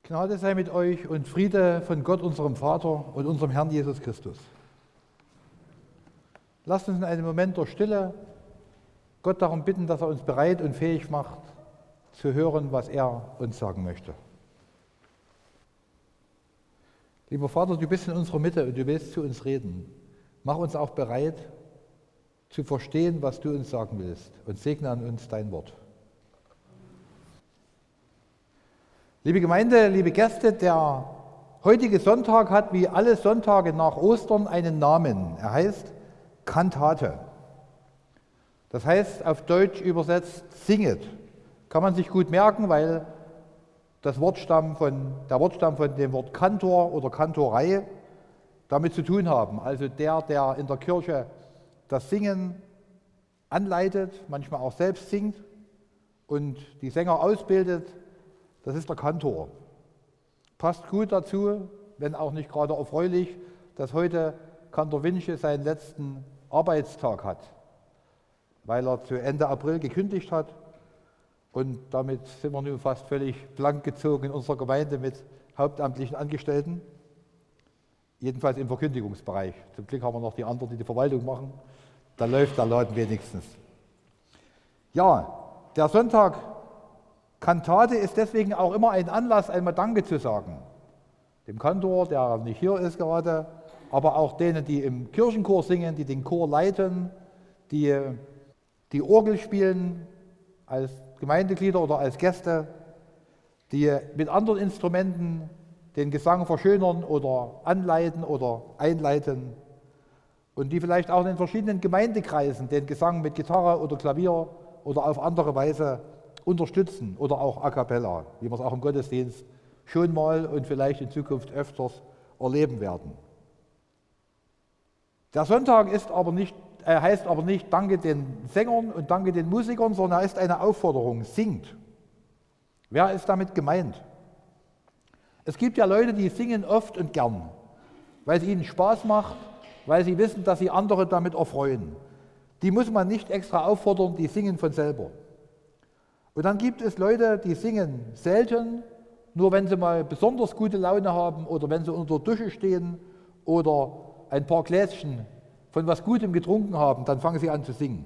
Gnade sei mit euch und Friede von Gott, unserem Vater und unserem Herrn Jesus Christus. Lasst uns in einem Moment der Stille Gott darum bitten, dass er uns bereit und fähig macht, zu hören, was er uns sagen möchte. Lieber Vater, du bist in unserer Mitte und du willst zu uns reden. Mach uns auch bereit, zu verstehen, was du uns sagen willst, und segne an uns dein Wort. Liebe Gemeinde, liebe Gäste, der heutige Sonntag hat wie alle Sonntage nach Ostern einen Namen. Er heißt Kantate. Das heißt auf Deutsch übersetzt singet. Kann man sich gut merken, weil der Wortstamm von dem Wort Kantor oder Kantorei damit zu tun haben. Also der in der Kirche das Singen anleitet, manchmal auch selbst singt und die Sänger ausbildet, das ist der Kantor. Passt gut dazu, wenn auch nicht gerade erfreulich, dass heute Kantor Winche seinen letzten Arbeitstag hat, weil er zu Ende April gekündigt hat. Und damit sind wir nun fast völlig blank gezogen in unserer Gemeinde mit hauptamtlichen Angestellten, jedenfalls im Verkündigungsbereich. Zum Glück haben wir noch die anderen, die die Verwaltung machen. Da läuft der Laden wenigstens. Ja, der Sonntag Kantate ist deswegen auch immer ein Anlass, einmal Danke zu sagen. Dem Kantor, der nicht hier ist gerade, aber auch denen, die im Kirchenchor singen, die den Chor leiten, die Orgel spielen als Gemeindeglieder oder als Gäste, die mit anderen Instrumenten den Gesang verschönern oder anleiten oder einleiten und die vielleicht auch in den verschiedenen Gemeindekreisen den Gesang mit Gitarre oder Klavier oder auf andere Weise unterstützen oder auch a cappella, wie wir es auch im Gottesdienst schon mal und vielleicht in Zukunft öfters erleben werden. Der Sonntag heißt aber nicht Danke den Sängern und Danke den Musikern, sondern er ist eine Aufforderung, singt. Wer ist damit gemeint? Es gibt ja Leute, die singen oft und gern, weil es ihnen Spaß macht, weil sie wissen, dass sie andere damit erfreuen. Die muss man nicht extra auffordern, die singen von selber. Und dann gibt es Leute, die singen selten, nur wenn sie mal besonders gute Laune haben oder wenn sie unter der Dusche stehen oder ein paar Gläschen von was Gutem getrunken haben, dann fangen sie an zu singen.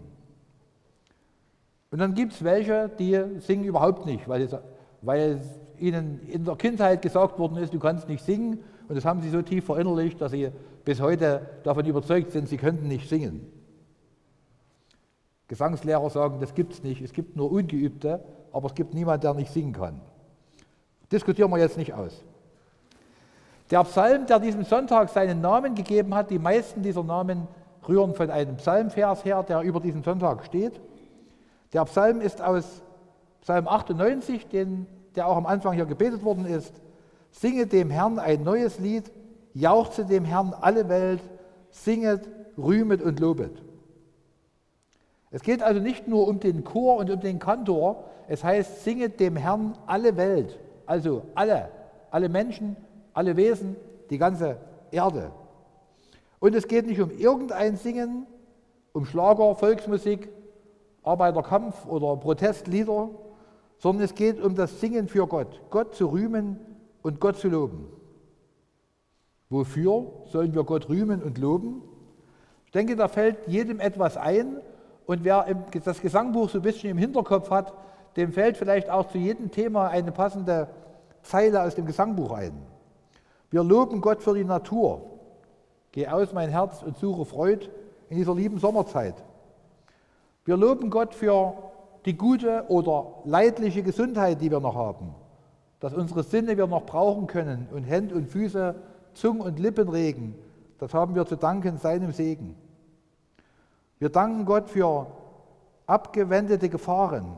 Und dann gibt es welche, die singen überhaupt nicht, weil ihnen in der Kindheit gesagt worden ist, du kannst nicht singen, und das haben sie so tief verinnerlicht, dass sie bis heute davon überzeugt sind, sie könnten nicht singen. Gesangslehrer sagen, das gibt es nicht, es gibt nur Ungeübte, aber es gibt niemanden, der nicht singen kann. Diskutieren wir jetzt nicht aus. Der Psalm, der diesem Sonntag seinen Namen gegeben hat, die meisten dieser Namen rühren von einem Psalmvers her, der über diesen Sonntag steht. Der Psalm ist aus Psalm 98, der auch am Anfang hier gebetet worden ist. Singe dem Herrn ein neues Lied, jauchze dem Herrn alle Welt, singet, rühmet und lobet. Es geht also nicht nur um den Chor und um den Kantor, es heißt, singet dem Herrn alle Welt, also alle Menschen, alle Wesen, die ganze Erde. Und es geht nicht um irgendein Singen, um Schlager, Volksmusik, Arbeiterkampf oder Protestlieder, sondern es geht um das Singen für Gott, Gott zu rühmen und Gott zu loben. Wofür sollen wir Gott rühmen und loben? Ich denke, da fällt jedem etwas ein. Und wer das Gesangbuch so ein bisschen im Hinterkopf hat, dem fällt vielleicht auch zu jedem Thema eine passende Zeile aus dem Gesangbuch ein. Wir loben Gott für die Natur. Geh aus mein Herz und suche Freud in dieser lieben Sommerzeit. Wir loben Gott für die gute oder leidliche Gesundheit, die wir noch haben. Dass unsere Sinne wir noch brauchen können und Hände und Füße, Zunge und Lippen regen. Das haben wir zu danken seinem Segen. Wir danken Gott für abgewendete Gefahren.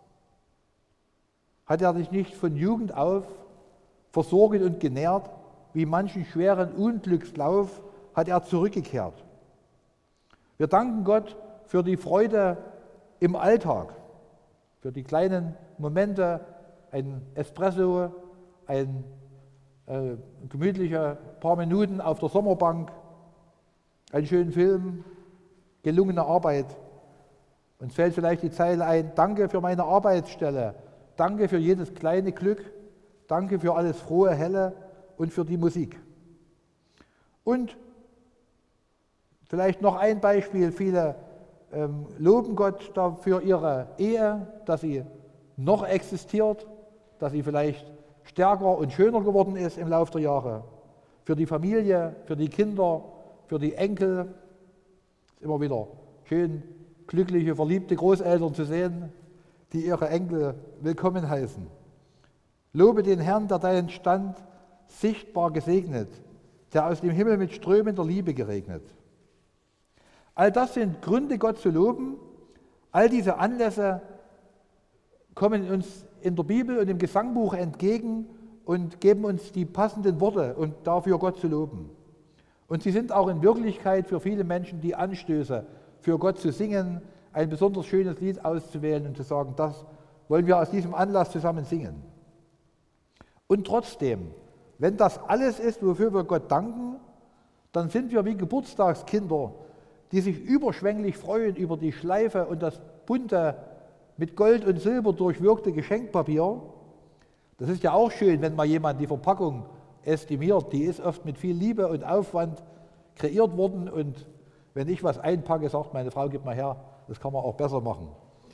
Hat er dich nicht von Jugend auf versorgt und genährt? Wie manchen schweren Unglückslauf hat er zurückgekehrt. Wir danken Gott für die Freude im Alltag, für die kleinen Momente, ein Espresso, ein gemütliche paar Minuten auf der Sommerbank, einen schönen Film, gelungene Arbeit. Uns fällt vielleicht die Zeile ein, danke für meine Arbeitsstelle, danke für jedes kleine Glück, danke für alles Frohe, Helle und für die Musik. Und vielleicht noch ein Beispiel, viele loben Gott für ihre Ehe, dass sie noch existiert, dass sie vielleicht stärker und schöner geworden ist im Laufe der Jahre. Für die Familie, für die Kinder, für die Enkel. Es ist immer wieder schön, glückliche, verliebte Großeltern zu sehen, die ihre Enkel willkommen heißen. Lobe den Herrn, der deinen Stand sichtbar gesegnet, der aus dem Himmel mit strömender Liebe geregnet. All das sind Gründe, Gott zu loben. All diese Anlässe kommen uns in der Bibel und im Gesangbuch entgegen und geben uns die passenden Worte, um dafür Gott zu loben. Und sie sind auch in Wirklichkeit für viele Menschen die Anstöße, für Gott zu singen, ein besonders schönes Lied auszuwählen und zu sagen, das wollen wir aus diesem Anlass zusammen singen. Und trotzdem, wenn das alles ist, wofür wir Gott danken, dann sind wir wie Geburtstagskinder, die sich überschwänglich freuen über die Schleife und das bunte, mit Gold und Silber durchwirkte Geschenkpapier. Das ist ja auch schön, wenn mal jemand die Verpackung estimiert. Die ist oft mit viel Liebe und Aufwand kreiert worden. Und wenn ich was einpacke, sagt meine Frau, gib mal her, das kann man auch besser machen.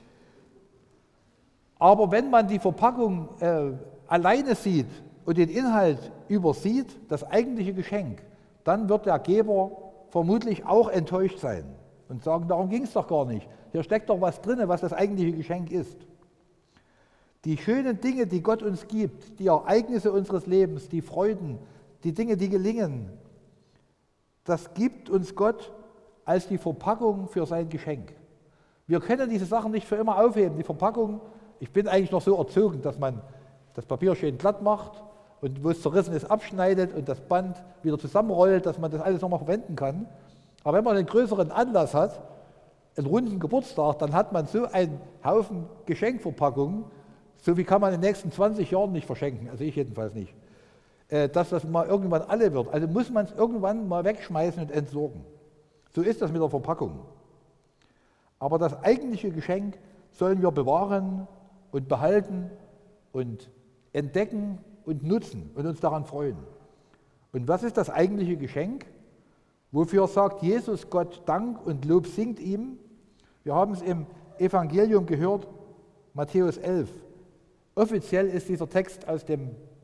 Aber wenn man die Verpackung alleine sieht und den Inhalt übersieht, das eigentliche Geschenk, dann wird der Geber vermutlich auch enttäuscht sein und sagen, darum ging es doch gar nicht. Hier steckt doch was drin, was das eigentliche Geschenk ist. Die schönen Dinge, die Gott uns gibt, die Ereignisse unseres Lebens, die Freuden, die Dinge, die gelingen, das gibt uns Gott als die Verpackung für sein Geschenk. Wir können diese Sachen nicht für immer aufheben. Die Verpackung, ich bin eigentlich noch so erzogen, dass man das Papier schön glatt macht und wo es zerrissen ist, abschneidet und das Band wieder zusammenrollt, dass man das alles nochmal verwenden kann. Aber wenn man einen größeren Anlass hat, einen runden Geburtstag, dann hat man so einen Haufen Geschenkverpackungen, so wie kann man in den nächsten 20 Jahren nicht verschenken, also ich jedenfalls nicht, dass das mal irgendwann alle wird. Also muss man es irgendwann mal wegschmeißen und entsorgen. So ist das mit der Verpackung. Aber das eigentliche Geschenk sollen wir bewahren und behalten und entdecken und nutzen und uns daran freuen. Und was ist das eigentliche Geschenk? Wofür sagt Jesus Gott Dank und Lob singt ihm? Wir haben es im Evangelium gehört, Matthäus 11. Offiziell ist dieser Text aus der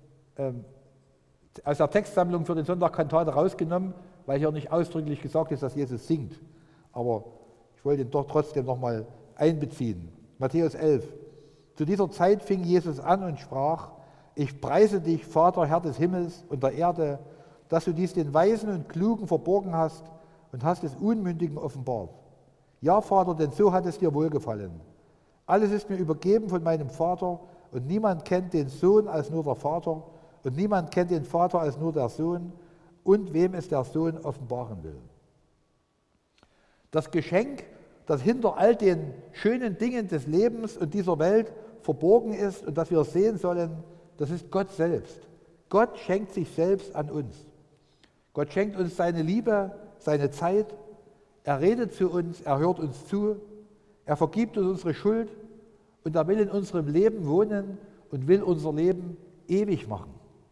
Textsammlung für den Sonntag Kantate rausgenommen, weil hier nicht ausdrücklich gesagt ist, dass Jesus singt. Aber ich wollte ihn doch trotzdem nochmal einbeziehen. Matthäus 11. Zu dieser Zeit fing Jesus an und sprach: Ich preise dich, Vater, Herr des Himmels und der Erde, dass du dies den Weisen und Klugen verborgen hast und hast es Unmündigen offenbart. Ja, Vater, denn so hat es dir wohlgefallen. Alles ist mir übergeben von meinem Vater und niemand kennt den Sohn als nur der Vater und niemand kennt den Vater als nur der Sohn und wem es der Sohn offenbaren will. Das Geschenk, das hinter all den schönen Dingen des Lebens und dieser Welt verborgen ist und das wir sehen sollen, das ist Gott selbst. Gott schenkt sich selbst an uns. Gott schenkt uns seine Liebe, seine Zeit. Er redet zu uns, er hört uns zu, er vergibt uns unsere Schuld und er will in unserem Leben wohnen und will unser Leben ewig machen.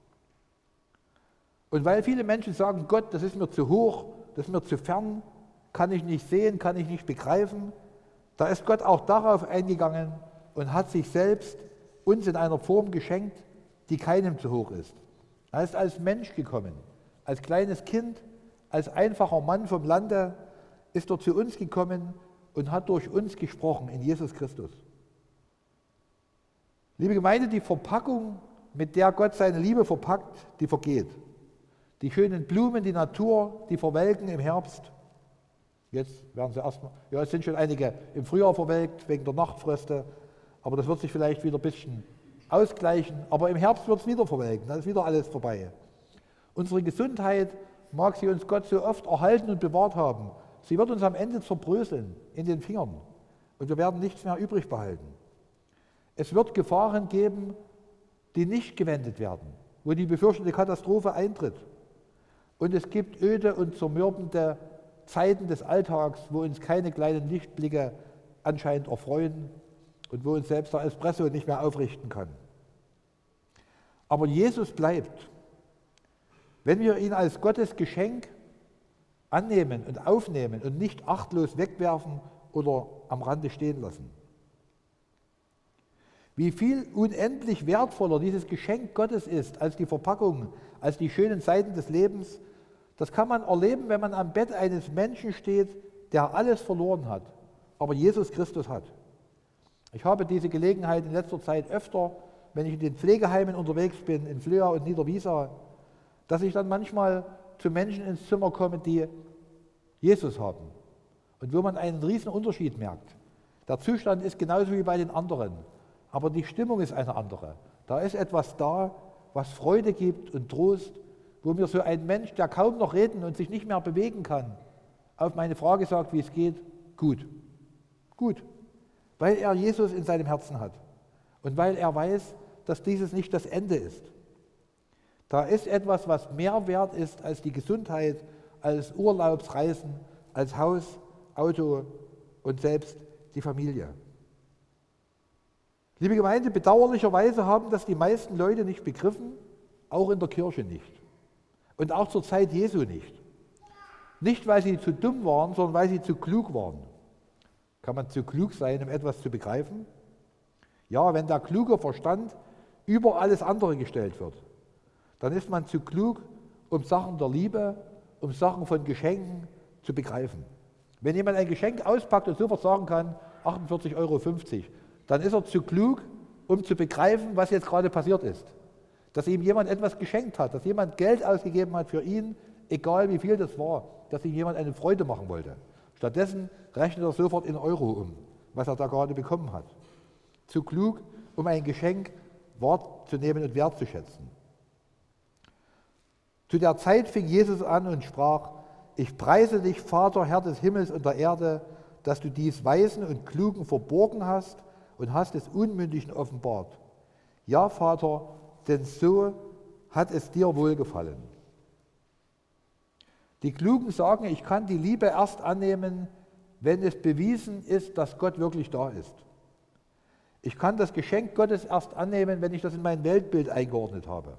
Und weil viele Menschen sagen, Gott, das ist mir zu hoch, das ist mir zu fern, kann ich nicht sehen, kann ich nicht begreifen, da ist Gott auch darauf eingegangen und hat sich selbst uns in einer Form geschenkt, die keinem zu hoch ist. Er ist als Mensch gekommen, als kleines Kind, als einfacher Mann vom Lande ist er zu uns gekommen und hat durch uns gesprochen in Jesus Christus. Liebe Gemeinde, die Verpackung, mit der Gott seine Liebe verpackt, die vergeht. Die schönen Blumen, die Natur, die verwelken im Herbst. Jetzt werden sie erstmal, ja, es sind schon einige im Frühjahr verwelkt, wegen der Nachtfröste, aber das wird sich vielleicht wieder ein bisschen ausgleichen. Aber im Herbst wird es wieder verwelken, dann ist wieder alles vorbei. Unsere Gesundheit mag sie uns Gott so oft erhalten und bewahrt haben. Sie wird uns am Ende zerbröseln in den Fingern und wir werden nichts mehr übrig behalten. Es wird Gefahren geben, die nicht gewendet werden, wo die befürchtete Katastrophe eintritt. Und es gibt öde und zermürbende Zeiten des Alltags, wo uns keine kleinen Lichtblicke anscheinend erfreuen und wo uns selbst der Espresso nicht mehr aufrichten kann. Aber Jesus bleibt. Wenn wir ihn als Gottes Geschenk annehmen und aufnehmen und nicht achtlos wegwerfen oder am Rande stehen lassen. Wie viel unendlich wertvoller dieses Geschenk Gottes ist als die Verpackung, als die schönen Seiten des Lebens, das kann man erleben, wenn man am Bett eines Menschen steht, der alles verloren hat, aber Jesus Christus hat. Ich habe diese Gelegenheit in letzter Zeit öfter, wenn ich in den Pflegeheimen unterwegs bin, in Flöa und Niederwiesa, dass ich dann manchmal zu Menschen ins Zimmer komme, die Jesus haben und wo man einen riesen Unterschied merkt. Der Zustand ist genauso wie bei den anderen, aber die Stimmung ist eine andere. Da ist etwas da, was Freude gibt und Trost, wo mir so ein Mensch, der kaum noch reden und sich nicht mehr bewegen kann, auf meine Frage sagt, wie es geht, gut. Gut, weil er Jesus in seinem Herzen hat und weil er weiß, dass dieses nicht das Ende ist. Da ist etwas, was mehr wert ist als die Gesundheit, als Urlaubsreisen, als Haus, Auto und selbst die Familie. Liebe Gemeinde, bedauerlicherweise haben das die meisten Leute nicht begriffen, auch in der Kirche nicht und auch zur Zeit Jesu nicht. Nicht, weil sie zu dumm waren, sondern weil sie zu klug waren. Kann man zu klug sein, um etwas zu begreifen? Ja, wenn der kluge Verstand über alles andere gestellt wird, dann ist man zu klug, um Sachen der Liebe, um Sachen von Geschenken zu begreifen. Wenn jemand ein Geschenk auspackt und sofort sagen kann, 48,50 €, dann ist er zu klug, um zu begreifen, was jetzt gerade passiert ist. Dass ihm jemand etwas geschenkt hat, dass jemand Geld ausgegeben hat für ihn, egal wie viel das war, dass ihm jemand eine Freude machen wollte. Stattdessen rechnet er sofort in Euro um, was er da gerade bekommen hat. Zu klug, um ein Geschenk wahrzunehmen und wertzuschätzen. Zu der Zeit fing Jesus an und sprach, ich preise dich, Vater, Herr des Himmels und der Erde, dass du dies Weisen und Klugen verborgen hast und hast es Unmündigen offenbart. Ja, Vater, denn so hat es dir wohlgefallen. Die Klugen sagen, ich kann die Liebe erst annehmen, wenn es bewiesen ist, dass Gott wirklich da ist. Ich kann das Geschenk Gottes erst annehmen, wenn ich das in mein Weltbild eingeordnet habe.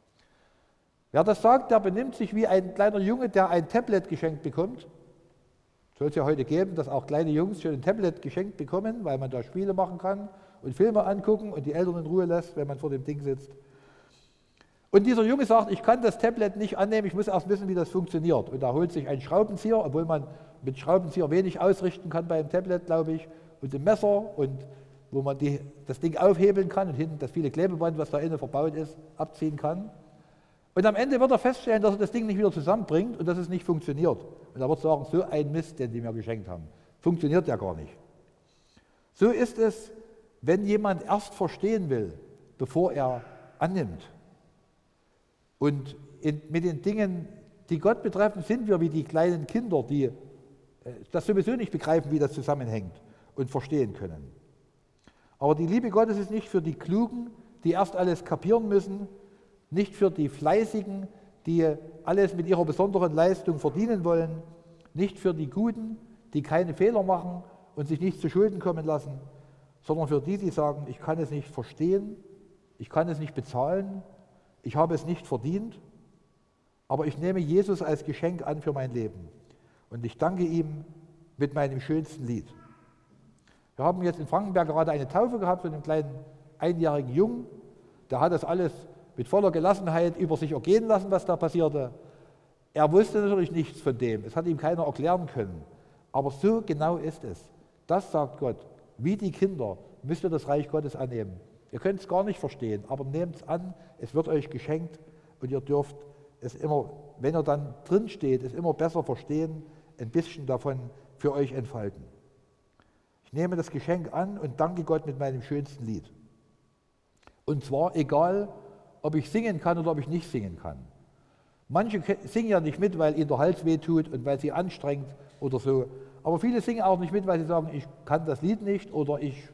Wer das sagt, der benimmt sich wie ein kleiner Junge, der ein Tablet geschenkt bekommt. Soll es ja heute geben, dass auch kleine Jungs schon ein Tablet geschenkt bekommen, weil man da Spiele machen kann und Filme angucken und die Eltern in Ruhe lässt, wenn man vor dem Ding sitzt. Und dieser Junge sagt, ich kann das Tablet nicht annehmen, ich muss erst wissen, wie das funktioniert. Und er holt sich einen Schraubenzieher, obwohl man mit Schraubenzieher wenig ausrichten kann beim Tablet, glaube ich, und ein Messer, und wo man das Ding aufhebeln kann und hinten das viele Klebeband, was da innen verbaut ist, abziehen kann. Und am Ende wird er feststellen, dass er das Ding nicht wieder zusammenbringt und dass es nicht funktioniert. Und er wird sagen, so ein Mist, den die mir geschenkt haben. Funktioniert ja gar nicht. So ist es, wenn jemand erst verstehen will, bevor er annimmt. Und mit den Dingen, die Gott betreffen, sind wir wie die kleinen Kinder, die das sowieso nicht begreifen, wie das zusammenhängt und verstehen können. Aber die Liebe Gottes ist nicht für die Klugen, die erst alles kapieren müssen, nicht für die Fleißigen, die alles mit ihrer besonderen Leistung verdienen wollen, nicht für die Guten, die keine Fehler machen und sich nicht zu Schulden kommen lassen, sondern für die, die sagen, ich kann es nicht verstehen, ich kann es nicht bezahlen, ich habe es nicht verdient, aber ich nehme Jesus als Geschenk an für mein Leben und ich danke ihm mit meinem schönsten Lied. Wir haben jetzt in Frankenberg gerade eine Taufe gehabt von einem kleinen einjährigen Jungen, der hat das alles mit voller Gelassenheit über sich ergehen lassen, was da passierte. Er wusste natürlich nichts von dem, es hat ihm keiner erklären können, aber so genau ist es. Das sagt Gott, wie die Kinder müsst ihr das Reich Gottes annehmen. Ihr könnt es gar nicht verstehen, aber nehmt es an, es wird euch geschenkt und ihr dürft es immer, wenn ihr dann drin steht, es immer besser verstehen, ein bisschen davon für euch entfalten. Ich nehme das Geschenk an und danke Gott mit meinem schönsten Lied. Und zwar egal, ob ich singen kann oder ob ich nicht singen kann. Manche singen ja nicht mit, weil ihnen der Hals wehtut und weil sie anstrengt oder so. Aber viele singen auch nicht mit, weil sie sagen, ich kann das Lied nicht oder ich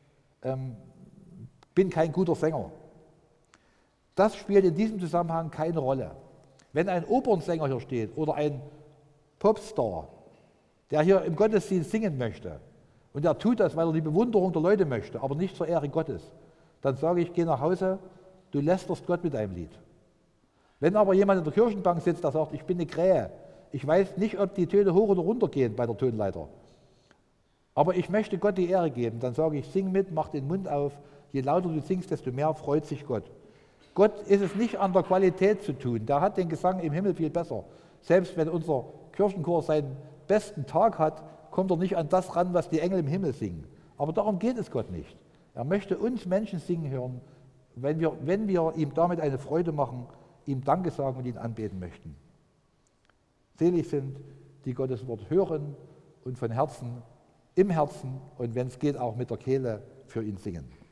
bin kein guter Sänger. Das spielt in diesem Zusammenhang keine Rolle. Wenn ein Opernsänger hier steht oder ein Popstar, der hier im Gottesdienst singen möchte und der tut das, weil er die Bewunderung der Leute möchte, aber nicht zur Ehre Gottes, dann sage ich, geh nach Hause du lästerst Gott mit deinem Lied. Wenn aber jemand in der Kirchenbank sitzt, der sagt, ich bin eine Krähe, ich weiß nicht, ob die Töne hoch oder runter gehen bei der Tonleiter, aber ich möchte Gott die Ehre geben, dann sage ich, sing mit, mach den Mund auf, je lauter du singst, desto mehr freut sich Gott. Gott ist es nicht an der Qualität zu tun, der hat den Gesang im Himmel viel besser. Selbst wenn unser Kirchenchor seinen besten Tag hat, kommt er nicht an das ran, was die Engel im Himmel singen. Aber darum geht es Gott nicht. Er möchte uns Menschen singen hören, wenn wir ihm damit eine Freude machen, ihm Danke sagen und ihn anbeten möchten. Selig sind, die Gottes Wort hören und von Herzen, im Herzen und wenn es geht auch mit der Kehle für ihn singen.